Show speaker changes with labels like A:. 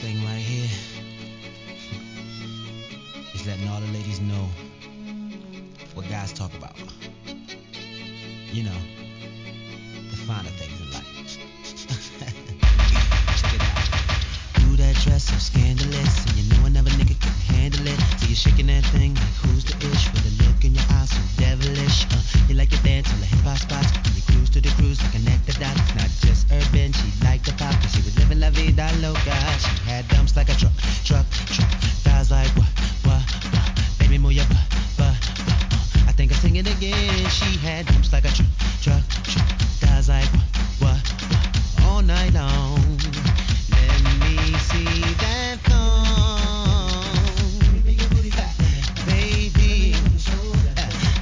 A: thing right here is letting all the ladies know what guys talk about. You know,